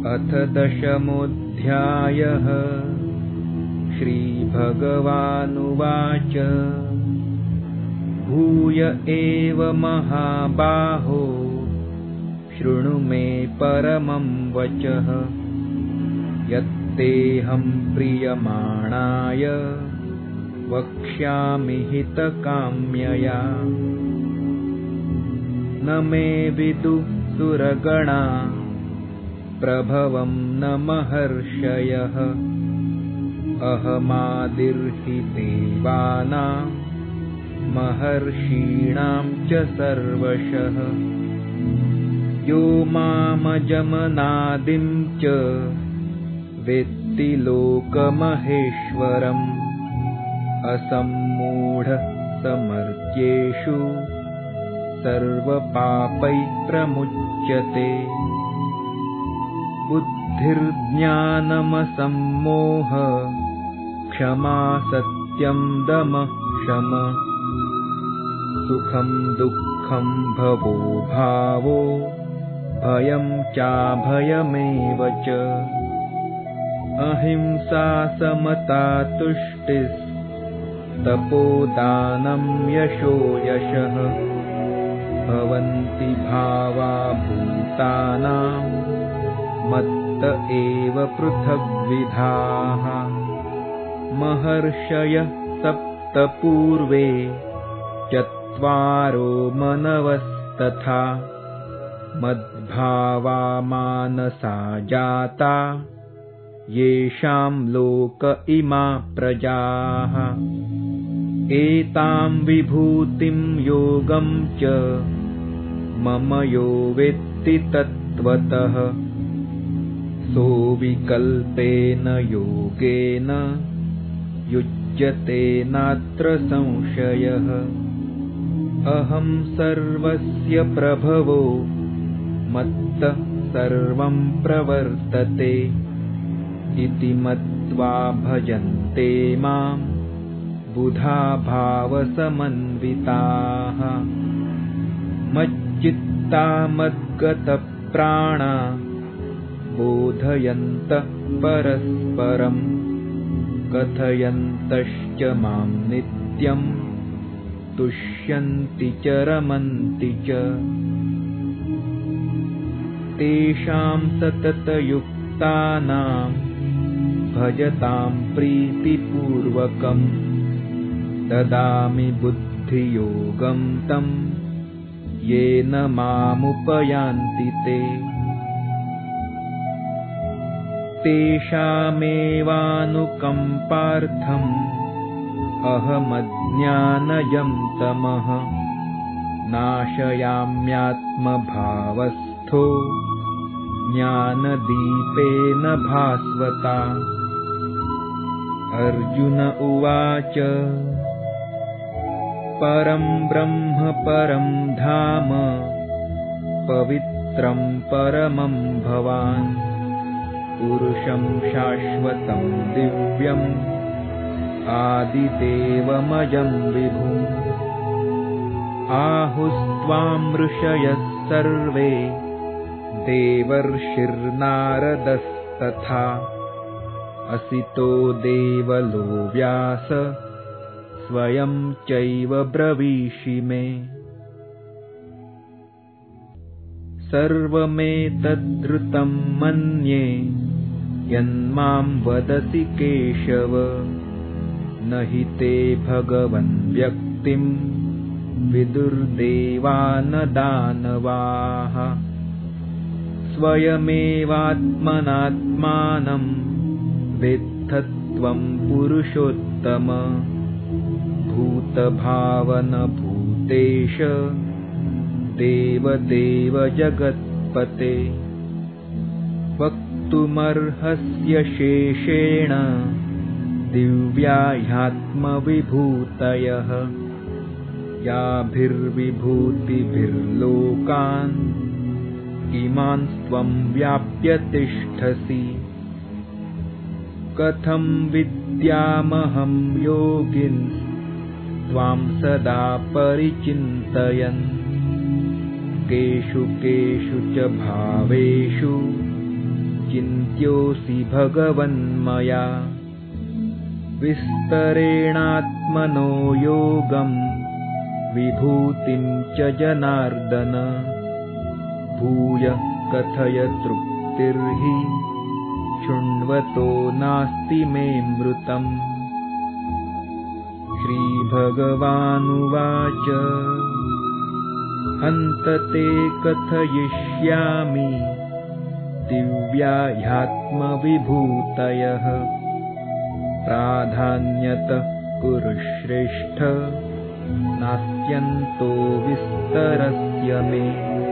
अथ दशमोऽध्यायः। श्रीभगवानुवाच भूय एव महाबाहो शृणु मे परमं वचः यत्तेऽहं प्रीयमाणाय वक्ष्यामि हितकाम्यया। न मे विदुः सुरगणा प्रभवं न महर्षयः अहमादिर्हि देवानां महर्षीणां च सर्वशः। यो मामजमनादिं च वेत्ति लोकमहेश्वरम् असम्मूढः समर्त्येषु सर्वपापैः प्रमुच्यते। बुद्धिर्ज्ञानमसम्मोह क्षमा सत्यं दमः शमः सुखं दुःखं भवो भावो भयं चाभयमेव च। अहिंसा समता तुष्टिस्तपोदानं यशो यशः भवन्ति भावा भूतानां मत्त एव पृथग्विधाः। महर्षयः सप्त पूर्वे चत्वारो मनवस्तथा मद्भावा मानसा जाता येषां लोक इमा प्रजाः। एतां विभूतिं योगं च मम यो वेत्ति तत्त्वतः सोऽविकल्पेन योगेन युज्यते नात्र संशयः। अहं सर्वस्य प्रभवो मत्तः सर्वं प्रवर्तते इति मत्वा भजन्ते मां बुधा भावसमन्विताः। मच्चित्ता मद्गतप्राणा बोधयन्तः परस्परं कथयन्तश्च मां नित्यं तुष्यन्ति च रमन्ति च। तेषां सततयुक्तानां भजतां प्रीतिपूर्वकं ददामि बुद्धियोगं तं येन मामुपयान्ति ते। तेषामेवानुकम्पार्थम् अहमज्ञानजं तमः नाशयाम्यात्मभावस्थो ज्ञानदीपेन भास्वता। अर्जुन उवाच परं ब्रह्म परं धाम पवित्रं परमं भवान् पुरुषं शाश्वतं दिव्यम् आदिदेवमजं विभुम्। आहुस्त्वां ऋषयः सर्वे देवर्षिर्नारदस्तथा असितो देवलो व्यास स्वयं चैव ब्रवीषि मे। सर्वमेतद्धृतं मन्ये यन्मां वदसि केशव न हि ते भगवन् व्यक्तिं विदुर्देवा न दानवाः। स्वयमेवात्मनात्मानं वेत्थत्वं पुरुषोत्तम भूतभावन भूतेश देवदेव जगत्पते। वक्तुमर्हस्य शेषेण दिव्या ह्यात्मविभूतयः याभिर्विभूतिभिर्लोकान् इमान् त्वं व्याप्य तिष्ठसि। कथं विद्यामहं योगिन् त्वां सदा परिचिन्तयन् केषु केषु च भावेषु चिन्त्योऽसि भगवन्मया विस्तरेणात्मनो योगं विभूतिं च जनार्दन भूय कथय तृप्तिर्हि शृण्वतो नास्ति मे मृतम्। श्रीभगवानुवाच हन्त ते कथयिष्यामि दिव्या ह्यात्मविभूतयः प्राधान्यतः कुरु श्रेष्ठ नास्त्यन्तो विस्तरस्य मे।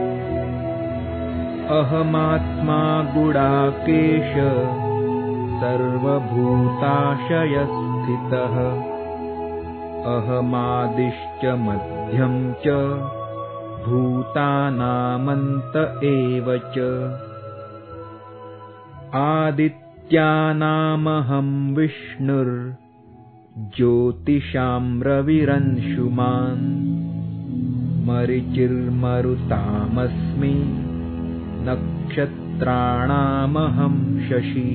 अहमात्मा गुडाकेश सर्वभूताशयस्थितः अहमादिश्च मध्यं च भूतानामन्त एव च। आदित्यानामहं विष्णुर्ज्योतिषां रविरंशुमान् मरीचिर्मरुतामस्मि नक्षत्राणामहं शशी।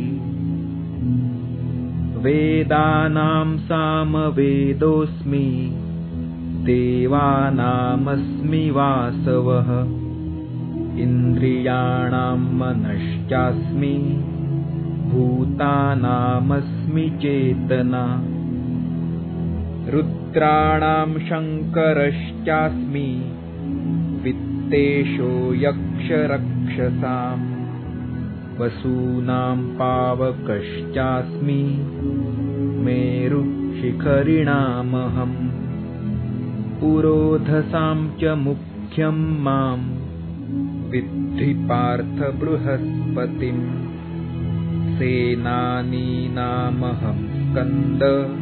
वेदानां सामवेदोऽस्मि देवानामस्मि वासवः इन्द्रियाणां मनश्चास्मि भूतानामस्मि चेतना। रुद्राणां शङ्करश्चास्मि वित्तेषो यक्षरक्षसाम् वसूनां पावकश्चास्मि मेरुशिखरिणामहम्। पुरोधसां च मुख्यं मां विद्धि पार्थ बृहस्पतिम्। सेनानीनामहं स्कन्द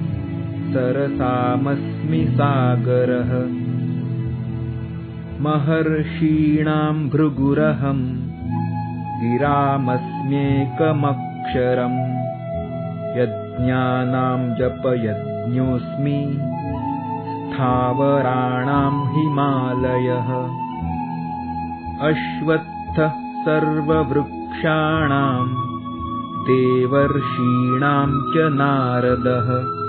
सरसामस्मि सागरः। महर्षीणां भृगुरहं गिरामस्म्येकमक्षरम्। यज्ञानां जपयज्ञोऽस्मि स्थावराणां हिमालयः। अश्वत्थः सर्ववृक्षाणां देवर्षीणां च नारदः।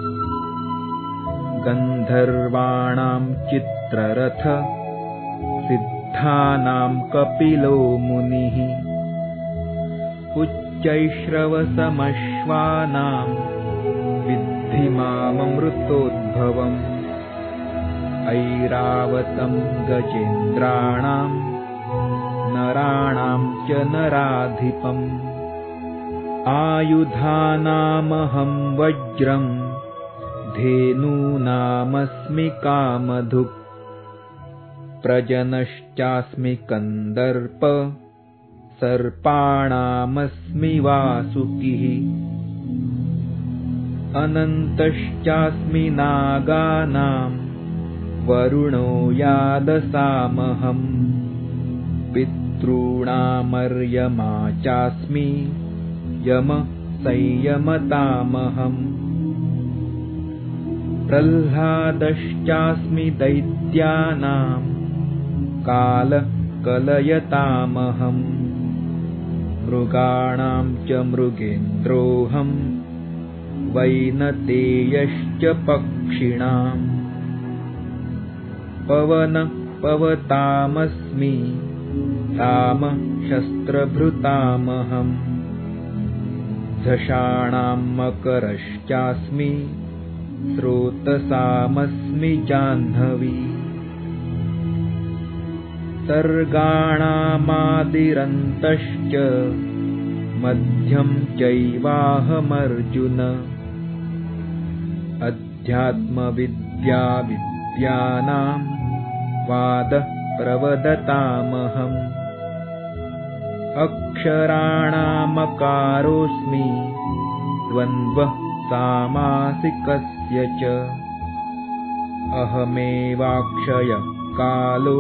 गन्धर्वाणां चित्ररथ सिद्धानां कपिलो मुनिः। उच्चैश्रवसमश्वानां विद्धि माममृतोद्भवम्। ऐरावतं गजेन्द्राणां नराणां च नराधिपम्। आयुधानामहं वज्रं धेनूनामस्मि कामधुक्। प्रजनश्चास्मि कन्दर्प सर्पाणामस्मि वासुकिः। अनन्तश्चास्मि नागानां वरुणो यादसामहम्। पितॄणामर्यमा चास्मि यम संयमतामहम्। प्रह्लादश्चास्मि दैत्यानां कालकलयतामहम्। मृगाणां च मृगेन्द्रोऽहं वैनतेयश्च पक्षिणाम्। पवतामस्मि रामशस्त्रभृतामहम्। झषाणां मकरश्चास्मि स्रोतसामस्मि जाह्नवी। सर्गाणामादिरन्तश्च मध्यं चैवाहमर्जुन। अध्यात्मविद्याविद्यानां वादः प्रवदतामहम्। अक्षराणामकारोऽस्मि द्वन्द्वः सामासिकस्य च। अहमेवाक्षयः कालो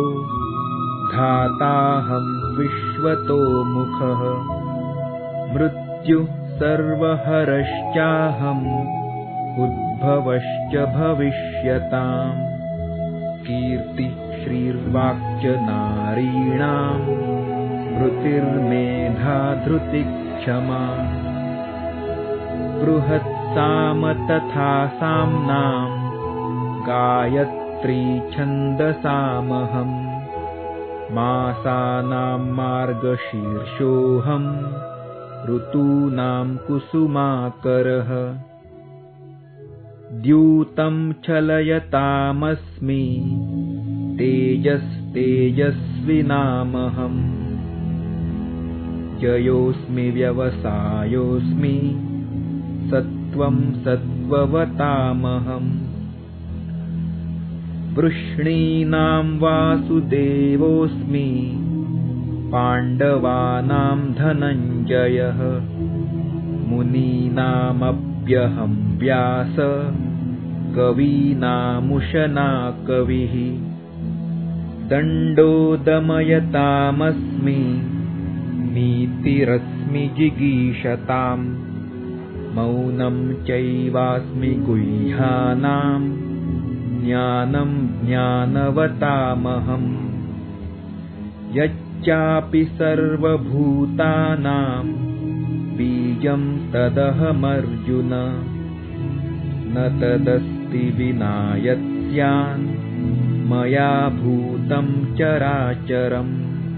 धाताहं विश्वतो मुखः। मृत्युः सर्वहरश्चाहम् उद्भवश्च भविष्यताम्। कीर्ति श्रीर्वाक्च नारीणां स्मृतिर्मेधा धृतिः क्षमा बृहत्साम तथा साम्नां गायत्री छन्दसामहम् मासानां मार्गशीर्षोऽहम् ऋतूनां कुसुमाकरः द्यूतं चलयतामस्मि तेजस्तेजस्विनामहम् जयोऽस्मि व्यवसायोऽस्मि सत्त्वं सत्त्ववतामहम् वृष्णीनां वासुदेवोऽस्मि पाण्डवानां धनञ्जयः मुनीनामप्यहं व्यास कवीनामुशना कविः दण्डो दमयतामस्मि नीतिरस्मि जिगीषताम् मौनं चैवास्मि गुह्यानां ज्ञानं ज्ञानवतामहम् यच्चापि सर्वभूतानां बीजं तदहमर्जुन न तदस्ति विना यत्स्यान् मया भूतं चराचरम्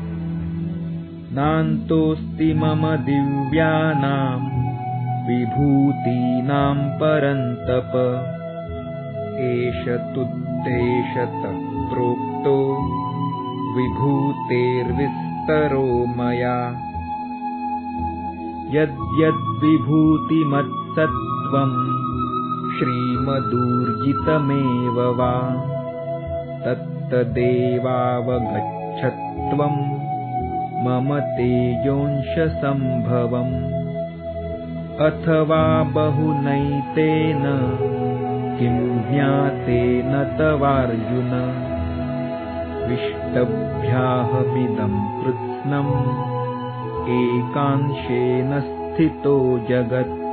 नान्तोऽस्ति मम दिव्यानां विभूतीनां परन्तप एष तुद्देशतः प्रोक्तो विभूतेर्विस्तरो मया यद्यद्विभूतिमत्सत्त्वं श्रीमदूर्जितमेव वा तत्तदेवावगच्छत्वं मम तेजोंशसम्भवम् अथवा बहुनैतेन किं ज्ञातेन तवार्जुन विष्टभ्याहमिदं कृत्स्नम् एकांशेन स्थितो जगत्